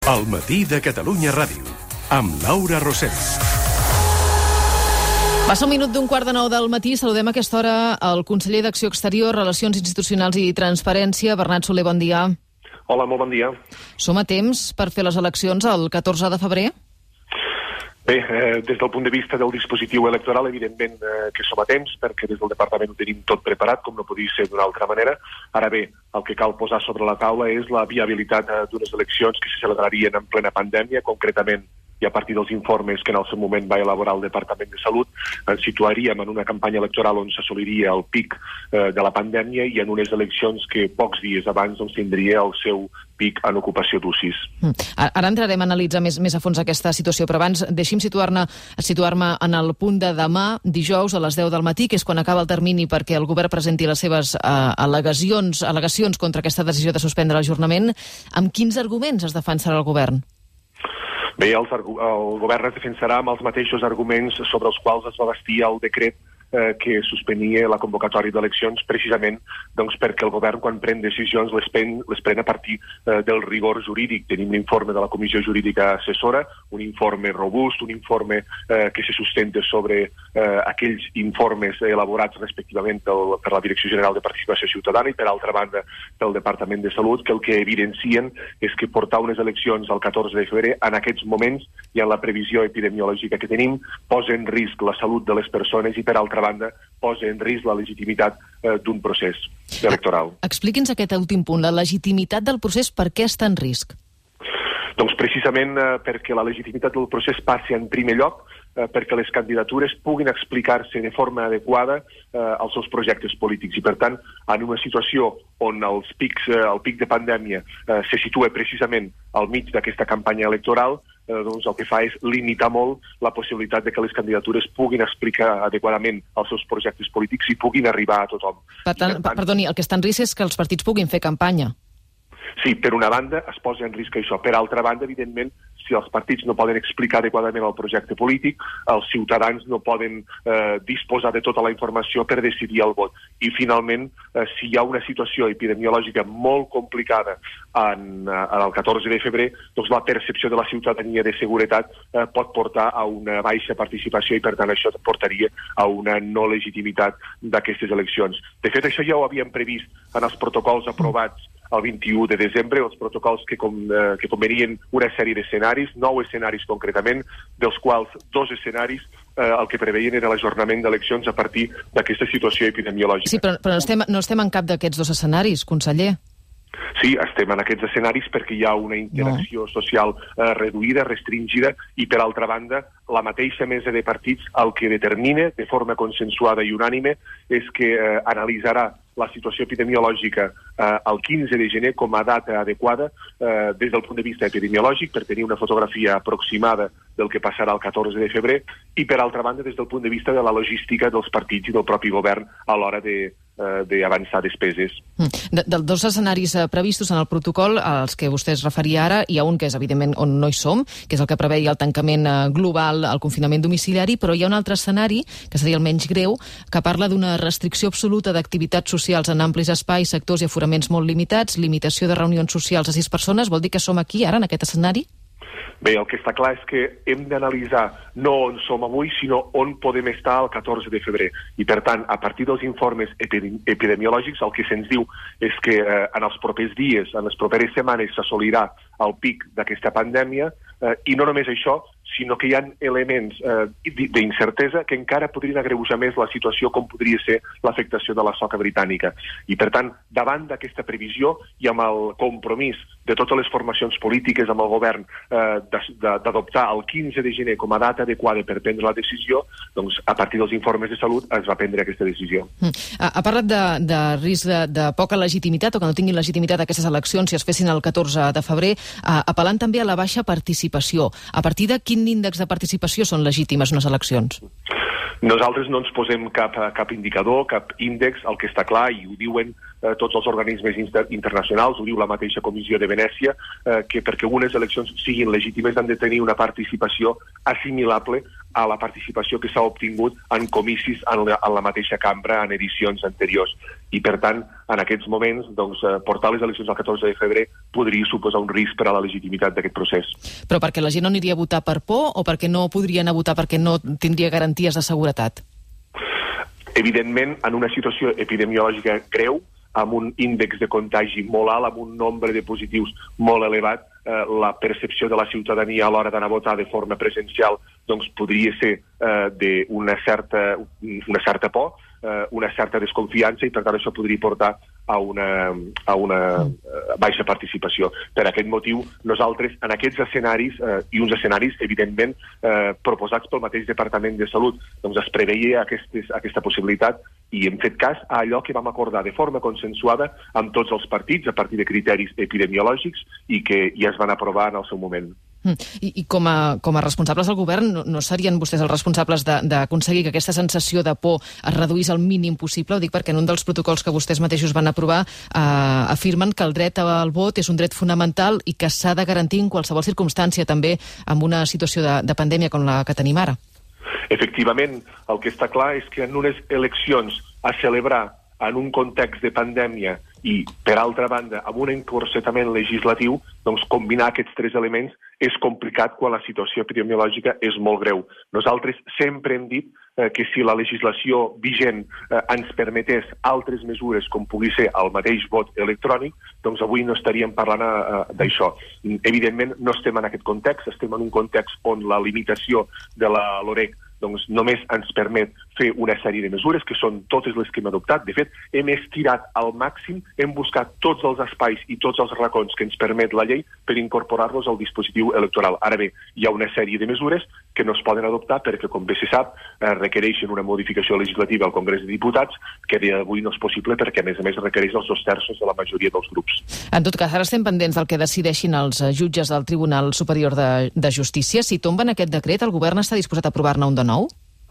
El matí de Catalunya Ràdio, amb Laura Rosell. Passa un minut d'un quart de 9 del matí. Saludem a aquesta hora el conseller d'Acció Exterior, Relacions Institucionals i Transparència, Bernat Soler, bon dia. Hola, molt bon dia. Som a temps per fer les eleccions el 14 de febrer? Bé, des del punt de vista del dispositiu electoral, evidentment que som a temps, perquè des del Departament ho tenim tot preparat, com no podia ser d'una altra manera. Ara bé, el que cal posar sobre la taula és la viabilitat d'unes eleccions que se celebrarien en plena pandèmia, concretament, i a partir dels informes que en el seu moment va elaborar el Departament de Salut, ens situaríem en una campanya electoral on s'assoliria el pic de la pandèmia i en unes eleccions que pocs dies abans tindria el seu pic en ocupació d'UCIs. Ara entrarem a analitzar més a fons aquesta situació, però abans deixi'm situar-me en el punt de demà, dijous, a les 10 del matí, que és quan acaba el termini perquè el govern presenti les seves al·legacions contra aquesta decisió de suspendre l'ajornament. Amb quins arguments es defensarà el govern? Bé, el govern es defensarà amb els mateixos arguments sobre els quals es va bastir el decret que suspenia la convocatòria d'eleccions, precisament perquè el govern, quan pren decisions, les pren a partir del rigor jurídic. Tenim l'informe de la Comissió Jurídica Assessora, un informe robust, un informe que se sustenta sobre aquells informes elaborats respectivament per la Direcció General de Participació Ciutadana i, per altra banda, pel Departament de Salut, que el que evidencien és que portar unes eleccions el 14 de febrer, en aquests moments i en la previsió epidemiològica que tenim, posa en risc la salut de les persones i, per altra banda, posa en risc la legitimitat d'un procés electoral. Expliqui'ns aquest últim punt, la legitimitat del procés, per què està en risc? Doncs precisament perquè la legitimitat del procés passi en primer lloc perquè les candidatures puguin explicar-se de forma adequada als seus projectes polítics i, per tant, en una situació on el pic de pandèmia se situa precisament al mig d'aquesta campanya electoral, doncs el que fa és limitar molt la possibilitat de que les candidatures puguin explicar adequadament els seus projectes polítics i puguin arribar a tothom. Per tant, perdoni, el que està en risc és que els partits puguin fer campanya. Sí, per una banda es posa en risc això. Per altra banda, evidentment, si els partits no poden explicar adequadament el projecte polític, els ciutadans no poden disposar de tota la informació per decidir el vot. I, finalment, si hi ha una situació epidemiològica molt complicada el 14 de febrer, doncs la percepció de la ciutadania de seguretat pot portar a una baixa participació i, per tant, això portaria a una no legitimitat d'aquestes eleccions. De fet, això ja ho havíem previst en els protocols aprovats el 21 de desembre, els protocols que convenien una sèrie d'escenaris, 9 escenaris concretament, dels quals 2 escenaris el que preveien era l'ajornament d'eleccions a partir d'aquesta situació epidemiològica. Sí, però no estem en cap d'aquests 2 escenaris, conseller. Sí, estem en aquests escenaris perquè hi ha una interacció social reduïda, restringida, i, per altra banda, la mateixa mesa de partits el que determina de forma consensuada i unànime és que analitzarà la situació epidemiològica el 15 de gener com a data adequada des del punt de vista epidemiològic per tenir una fotografia aproximada del que passarà el 14 de febrer i, per altra banda, des del punt de vista de la logística dels partits i del propi govern a l'hora d'avançar despeses. Dels 2 escenaris previstos en el protocol, als que vostè es referia ara, hi ha un que és, evidentment, on no hi som, que és el que preveia el tancament global, el confinament domiciliari, però hi ha un altre escenari, que seria el menys greu, que parla d'una restricció absoluta d'activitats socials en amplis espais, sectors i aforaments molt limitats, limitació de reunions socials a 6 persones. Vol dir que som aquí, ara, en aquest escenari? Bé, el que està clar és que hem d'analitzar no on som avui, sinó on podem estar el 14 de febrer. I, per tant, a partir dels informes epidemiològics, el que se'ns diu és que en els propers dies, en les properes setmanes, s'assolirà el pic d'aquesta pandèmia, i no només això, sinó que hi ha elements d'incertesa que encara podrien agreujar més la situació com podria ser l'afectació de la soca britànica. I, per tant, davant d'aquesta previsió i amb el compromís de totes les formacions polítiques amb el govern d'adoptar el 15 de gener com a data adequada per prendre la decisió, doncs, a partir dels informes de salut es va prendre aquesta decisió. Ha parlat de risc de poca legitimitat o que no tinguin legitimitat aquestes eleccions si es fessin el 14 de febrer, apel·lant també a la baixa participació. A partir de quin índex de participació són legítimes unes eleccions? Nosaltres no ens posem cap indicador, cap índex. El que està clar, i ho diuen tots els organismes internacionals, ho diu la mateixa Comissió de Venècia, que perquè unes eleccions siguin legítimes han de tenir una participació assimilable a la participació que s'ha obtingut en comicis en la mateixa cambra en edicions anteriors. I, per tant, en aquests moments, portar les eleccions el 14 de febrer podria suposar un risc per a la legitimitat d'aquest procés. Però perquè la gent no aniria a votar per por o perquè no podrien anar a votar perquè no tindria garanties de seguretat? Evidentment, en una situació epidemiològica greu, amb un índex de contagi molt alt, amb un nombre de positius molt elevat, la percepció de la ciutadania a l'hora d'anar a votar de forma presencial podria ser d'una certa por, una certa desconfiança, i per tant això podria portar a una baixa participació. Per aquest motiu, nosaltres, en aquests escenaris, i uns escenaris, evidentment, proposats pel mateix Departament de Salut, es preveia aquesta possibilitat i hem fet cas a allò que vam acordar de forma consensuada amb tots els partits a partir de criteris epidemiològics i que ja es van aprovar en el seu moment. I com a responsables del govern, no serien vostès els responsables d'aconseguir que aquesta sensació de por es reduís al mínim possible? Ho dic perquè en un dels protocols que vostès mateixos van aprovar afirmen que el dret al vot és un dret fonamental i que s'ha de garantir en qualsevol circumstància, també en una situació de pandèmia com la que tenim ara. Efectivament, el que està clar és que en unes eleccions a celebrar en un context de pandèmia i, per altra banda, amb un encorsetament legislatiu, combinar aquests tres elements és complicat quan la situació epidemiològica és molt greu. Nosaltres sempre hem dit que si la legislació vigent ens permetés altres mesures, com pugui ser el mateix vot electrònic, avui no estaríem parlant d'això. Evidentment, no estem en aquest context, estem en un context on la limitació de la LOREC només ens permet fer una sèrie de mesures, que són totes les que hem adoptat. De fet, hem estirat al màxim, hem buscat tots els espais i tots els racons que ens permet la llei per incorporar-los al dispositiu electoral. Ara bé, hi ha una sèrie de mesures que no es poden adoptar perquè, com bé se sap, requereixen una modificació legislativa al Congrés de Diputats, que avui no és possible perquè, a més, requereix els 2/3 de la majoria dels grups. En tot cas, ara estem pendents del que decideixin els jutges del Tribunal Superior de Justícia. Si tomben aquest decret, el govern està disposat a aprovar-ne un de nou?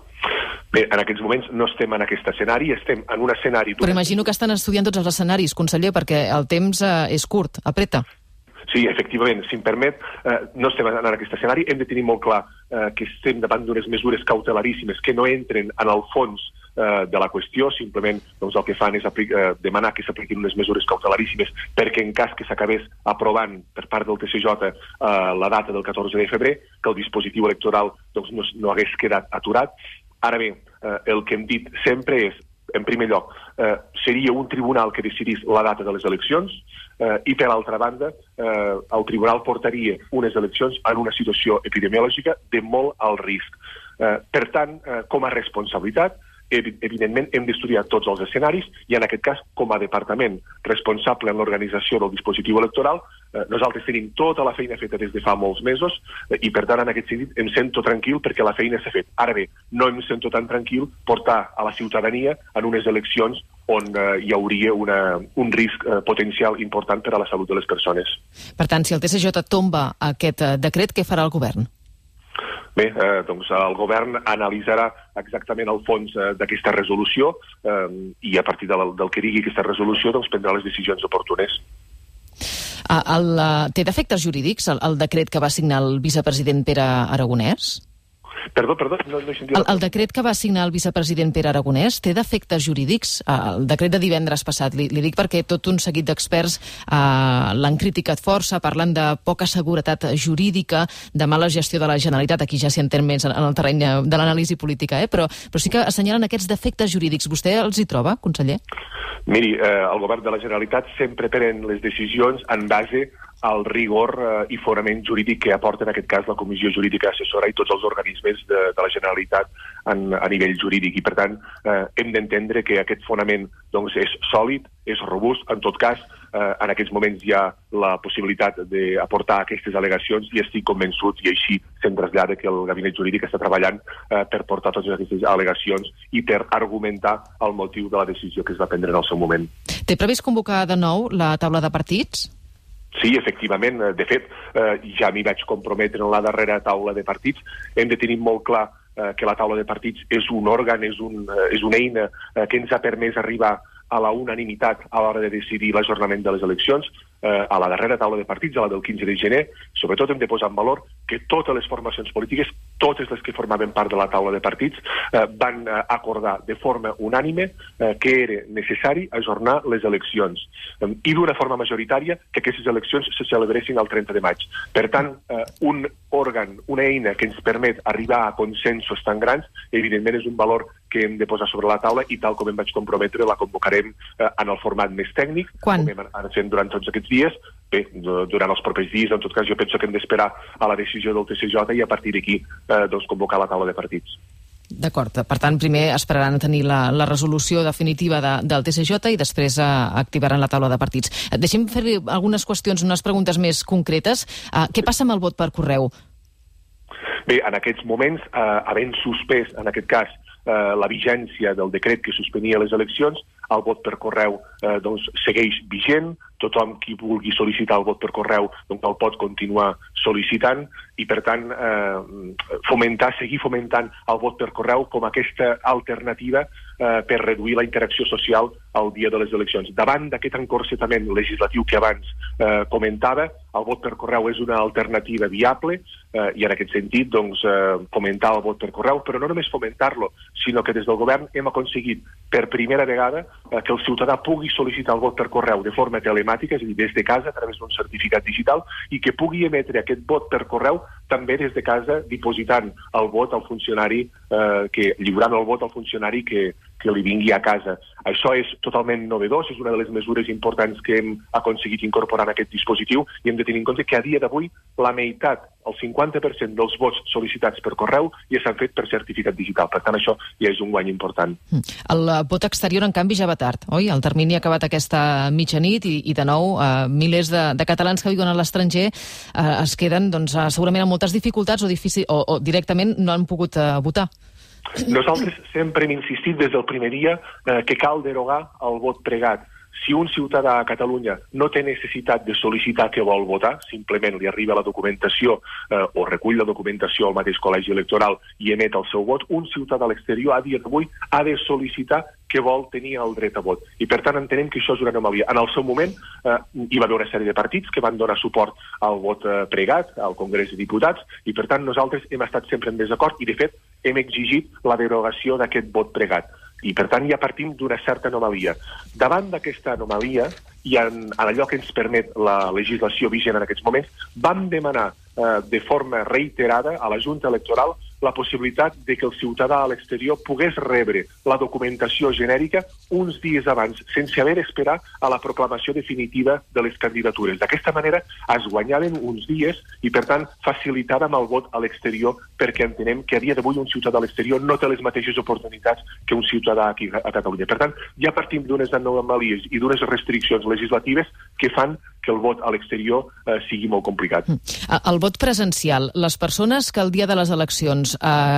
Bé, en aquests moments no estem en aquest escenari, estem en un escenari... Però imagino que estan estudiant tots els escenaris, conseller, perquè el temps és curt, apreta. Sí, efectivament, si em permet, no estem en aquest escenari, hem de tenir molt clar que estem davant d'unes mesures cautelaríssimes que no entren en el fons de la qüestió, simplement el que fan és demanar que s'apliquin unes mesures cautelaríssimes perquè en cas que s'acabés aprovant per part del TSJ la data del 14 de febrer, que el dispositiu electoral no hagués quedat aturat. Ara bé, el que hem dit sempre és, en primer lloc, seria un tribunal que decidís la data de les eleccions i, per altra banda, el tribunal portaria unes eleccions en una situació epidemiològica de molt alt risc. Per tant, com a responsabilitat, evidentment hem d'estudiar tots els escenaris i, en aquest cas, com a departament responsable en l'organització del dispositiu electoral, nosaltres tenim tota la feina feta des de fa molts mesos i, per tant, en aquest sentit, em sento tranquil perquè la feina s'ha fet. Ara bé, no em sento tan tranquil portar a la ciutadania en unes eleccions on hi hauria un risc potencial important per a la salut de les persones. Per tant, si el TSJ tomba aquest decret, què farà el govern? Bé, el govern analitzarà exactament el fons d'aquesta resolució i a partir del que digui aquesta resolució prendrà les decisions oportunes. Té defectes jurídics el decret que va signar el vicepresident Pere Aragonès? Perdó, no he sentit... El decret que va signar el vicepresident Pere Aragonès té defectes jurídics? El decret de divendres passat, li dic perquè tot un seguit d'experts l'han criticat força, parlant de poca seguretat jurídica, de mala gestió de la Generalitat, aquí ja s'hi entén més en el terreny de l'anàlisi política, però sí que assenyalen aquests defectes jurídics. Vostè els hi troba, conseller? Miri, el govern de la Generalitat sempre pren les decisions en base al rigor i fonament jurídic que aporta en aquest cas la Comissió Jurídica Assessora i tots els organismes de la Generalitat a nivell jurídic. I, per tant, hem d'entendre que aquest fonament és sòlid, és robust. En tot cas, en aquests moments hi ha la possibilitat d'aportar aquestes al·legacions i estic convençut, i així se'm trasllada, que el gabinet jurídic està treballant per portar totes aquestes al·legacions i per argumentar el motiu de la decisió que es va prendre en el seu moment. Té previst convocar de nou la taula de partits? Sí, efectivament. De fet, ja m'hi vaig comprometre en la darrera taula de partits. Hem de tenir molt clar que la taula de partits és un òrgan, és una eina que ens ha permès arribar a la unanimitat a l'hora de decidir l'ajornament de les eleccions. a la darrera taula de partits, a la del 15 de gener, sobretot hem de posar en valor que totes les formacions polítiques, totes les que formaven part de la taula de partits, van acordar de forma unànime que era necessari ajornar les eleccions i d'una forma majoritària que aquestes eleccions se celebressin el 30 de maig. Per tant, un òrgan, una eina que ens permet arribar a consensos tan grans, evidentment és un valor que hem de posar sobre la taula i tal com em vaig comprometre la convocarem en el format més tècnic, Quan? com hem anat fent durant tots aquests dies. Bé, durant els propers dies, en tot cas jo penso que hem d'esperar a la decisió del TSJ i a partir d'aquí convocar la taula de partits. D'acord, per tant, primer esperaran a tenir la resolució definitiva del TSJ i després activaran la taula de partits. Deixem fer algunes qüestions, unes preguntes més concretes. Què passa amb el vot per correu? Bé, en aquests moments, havent suspès, en aquest cas, la vigència del decret que suspenia les eleccions, el vot per correu segueix vigent, tothom qui vulgui sol·licitar el vot per correu el pot continuar sol·licitant i, per tant, seguir fomentant el vot per correu com aquesta alternativa per reduir la interacció social al dia de les eleccions. Davant d'aquest encorsetament legislatiu que abans comentava, el vot per correu és una alternativa viable i, en aquest sentit, fomentar el vot per correu, però no només fomentar-lo, sinó que des del govern hem aconseguit per primera vegada que el ciutadà pugui sol·licitar el vot per correu de forma telemàtica, és a dir, des de casa, a través d'un certificat digital, i que pugui emetre aquest vot per correu també des de casa, dipositant el vot al funcionari, lliurant el vot al funcionari que li vingui a casa. Això és totalment novedós, és una de les mesures importants que hem aconseguit incorporar en aquest dispositiu i hem de tenir en compte que a dia d'avui la meitat, el 50% dels vots sol·licitats per correu ja s'han fet per certificat digital. Per tant, això ja és un guany important. El vot exterior, en canvi, ja va tard, oi? El termini ha acabat aquesta mitjanit i de nou, milers de catalans que viuen a l'estranger es queden segurament amb moltes dificultats o directament no han pogut votar. Nosaltres sempre hem insistit des del primer dia que cal derogar el vot pregat. Si un ciutadà a Catalunya no té necessitat de sol·licitar que vol votar, simplement li arriba la documentació o recull la documentació al mateix col·legi electoral i emet el seu vot, un ciutadà a l'exterior a dia d'avui ha de sol·licitar que vol tenir el dret a vot. I, per tant, entenem que això és una anomalia. En el seu moment hi va haver una sèrie de partits que van donar suport al vot pregat, al Congrés de Diputats, i, per tant, nosaltres hem estat sempre en desacord i, de fet, hem exigit la derogació d'aquest vot pregat. I, per tant, ja partim d'una certa anomalia. Davant d'aquesta anomalia, i en allò que ens permet la legislació vigent en aquests moments, vam demanar de forma reiterada a la Junta Electoral la possibilitat de que el ciutadà a l'exterior pogués rebre la documentació genèrica uns dies abans, sense haver d'esperar a la proclamació definitiva de les candidatures. D'aquesta manera es guanyaven uns dies i, per tant, facilitàvem el vot a l'exterior perquè entenem que a dia d'avui un ciutadà a l'exterior no té les mateixes oportunitats que un ciutadà aquí a Catalunya. Per tant, ja partim d'unes anomalies i d'unes restriccions legislatives que fan que el vot a l'exterior sigui molt complicat. El vot presencial, les persones que el dia de les eleccions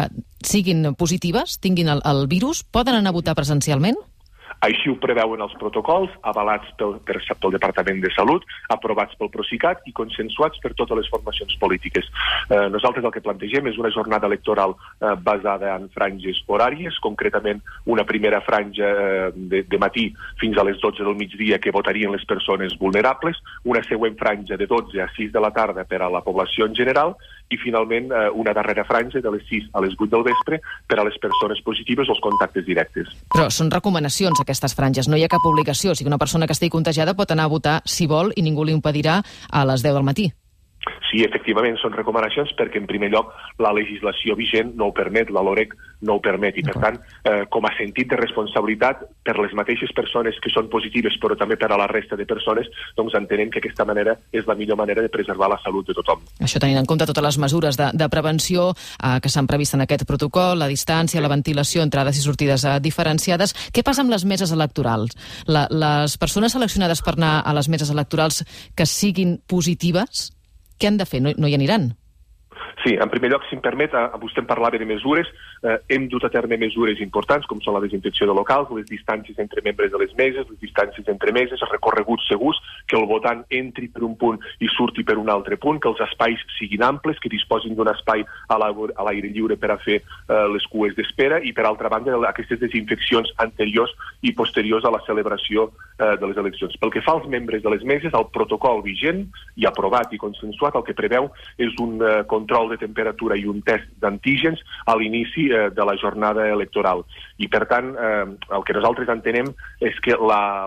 siguin positives, tinguin el virus, poden anar a votar presencialment? Així ho preveuen els protocols, avalats pel Departament de Salut, aprovats pel Procicat i consensuats per totes les formacions polítiques. Nosaltres el que plantegem és una jornada electoral basada en franges horàries, concretament una primera franja de matí fins a les 12 del migdia que votarien les persones vulnerables, una següent franja de 12 a 6 de la tarda per a la població en general i finalment una darrera franja de les 6 a les 8 del vespre per a les persones positives o els contactes directes. Però són recomanacions aquestes franges, no hi ha cap obligació. O sigui, una persona que estigui contagiada pot anar a votar si vol i ningú li impedirà a les 10 del matí. Sí, efectivament, són recomanacions perquè, en primer lloc, la legislació vigent no ho permet, la LOREC no ho permet, i, per tant, com a sentit de responsabilitat per les mateixes persones que són positives, però també per a la resta de persones, doncs entenem que aquesta manera és la millor manera de preservar la salut de tothom. Això tenint en compte totes les mesures de prevenció que s'han previst en aquest protocol, la distància, la ventilació, entrades i sortides diferenciades. Què passa amb les meses electorals? Les persones seleccionades per anar a les meses electorals que siguin positives, què han de fer? No hi aniran? Sí, en primer lloc, si em permet, vostè em parlava de mesures. Hem dut a terme mesures importants, com són la desinfecció de locals, les distàncies entre membres de les meses, les distàncies entre meses, recorreguts segurs, que el votant entri per un punt i surti per un altre punt, que els espais siguin amples, que disposin d'un espai a l'aire lliure per a fer les cues d'espera, i, per altra banda, aquestes desinfeccions anteriors i posteriors a la celebració de les eleccions. Pel que fa als membres de les meses, el protocol vigent i aprovat i consensuat el que preveu és un control de temperatura i un test d'antígens a l'inici de la jornada electoral. I, per tant, el que nosaltres entenem és que la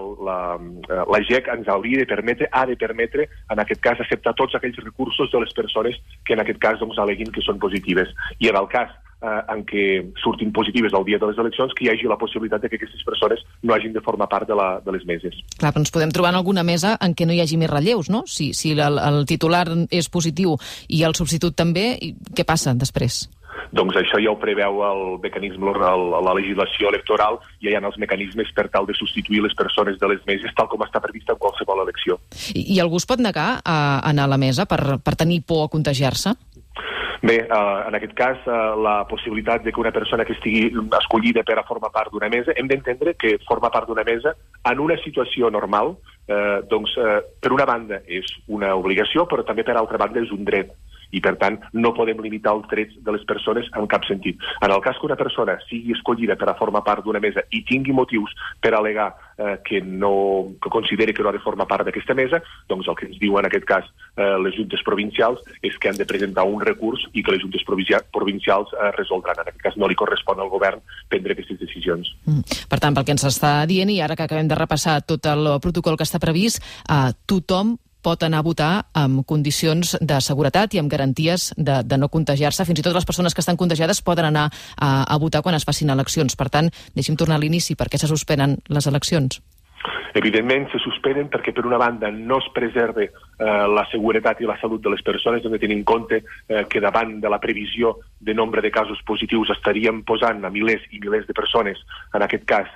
GEC ens hauria de permetre, en aquest cas, acceptar tots aquells recursos de les persones que en aquest cas aleguin que són positives. I en el cas en què surtin positives el dia de les eleccions, que hi hagi la possibilitat de que aquestes persones no hagin de formar part de les meses. Clar, però ens podem trobar en alguna mesa en què no hi hagi més relleus, no? Si el titular és positiu i el substitut també, què passa després? Doncs això ja ho preveu el mecanisme, la legislació electoral, ja hi ha els mecanismes per tal de substituir les persones de les meses, tal com està previst en qualsevol elecció. I algú es pot negar a anar a la mesa per tenir por a contagiar-se? Bé, en aquest cas, la possibilitat de que una persona que estigui escollida per a formar part d'una mesa, hem d'entendre que formar part d'una mesa en una situació normal, doncs, per una banda és una obligació, però també per altra banda és un dret. I, per tant, no podem limitar els drets de les persones en cap sentit. En el cas que una persona sigui escollida per a formar part d'una mesa i tingui motius per al·legar que consideri que no ha de formar part d'aquesta mesa, doncs el que ens diuen en aquest cas les juntes provincials és que han de presentar un recurs i que les juntes provincials resoldran. En aquest cas no li correspon al govern prendre aquestes decisions. Per tant, pel que ens està dient, i ara que acabem de repassar tot el protocol que està previst, tothom pot anar a votar amb condicions de seguretat i amb garanties de no contagiar-se. Fins i tot les persones que estan contagiades poden anar a votar quan es facin eleccions. Per tant, deixi'm tornar a l'inici. Per què se suspenen les eleccions? Evidentment, se suspenen perquè, per una banda, no es preserva la seguretat i la salut de les persones, hem de tenir en compte que davant de la previsió de nombre de casos positius estaríem posant a milers i milers de persones, en aquest cas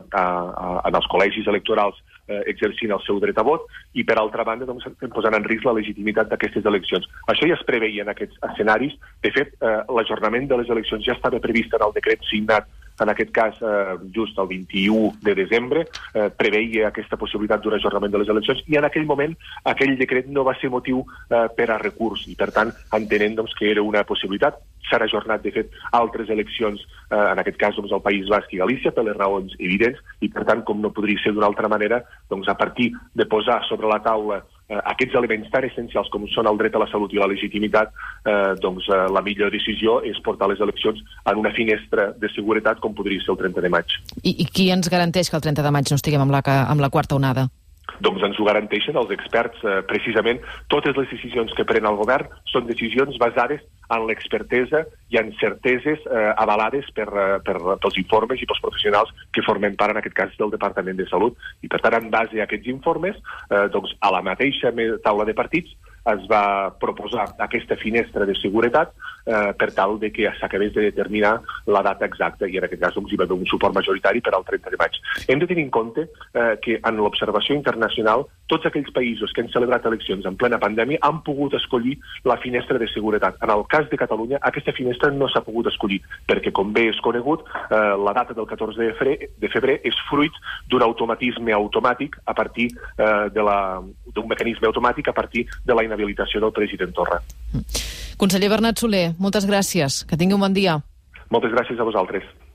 en els col·legis electorals, exercint el seu dret a vot, i per altra banda doncs, estem posant en risc la legitimitat d'aquestes eleccions. Això ja es preveia en aquests escenaris. De fet, l'ajornament de les eleccions ja estava previst en el decret signat, en aquest cas just el 21 de desembre, preveia aquesta possibilitat d'un ajornament de les eleccions, i en aquell moment aquell decret no va ser motiu per a recurs, i per tant entenent doncs, que era una possibilitat. S'han ajornat, de fet, altres eleccions, en aquest cas doncs, al País Basc i Galícia, per les raons evidents, i per tant, com no podria ser d'una altra manera, doncs, a partir de posar sobre la taula aquests elements tan essencials com són el dret a la salut i la legitimitat, doncs la millor decisió és portar les eleccions en una finestra de seguretat com podria ser el 30 de maig. I qui ens garanteix que el 30 de maig no estiguem amb la quarta onada? Doncs ens ho garanteixen els experts. Precisament, totes les decisions que pren el govern són decisions basades en l'expertesa i en certeses avalades pels informes i pels professionals que formen part, en aquest cas, del Departament de Salut. I, per tant, en base a aquests informes, doncs, a la mateixa taula de partits es va proposar aquesta finestra de seguretat per tal de que s'acabés de determinar la data exacta, i en aquest cas doncs, hi va haver un suport majoritari per al 30 de maig. Hem de tenir en compte que en l'observació internacional tots aquells països que han celebrat eleccions en plena pandèmia han pogut escollir la finestra de seguretat. En el cas de Catalunya, aquesta finestra no s'ha pogut escollir, perquè, com bé és conegut, la data del 14 de febrer és fruit d'un automatisme automàtic a partir d'un mecanisme automàtic a partir de la inhabilitació del president Torra. Conseller Bernat Soler, moltes gràcies. Que tingui un bon dia. Moltes gràcies a vosaltres.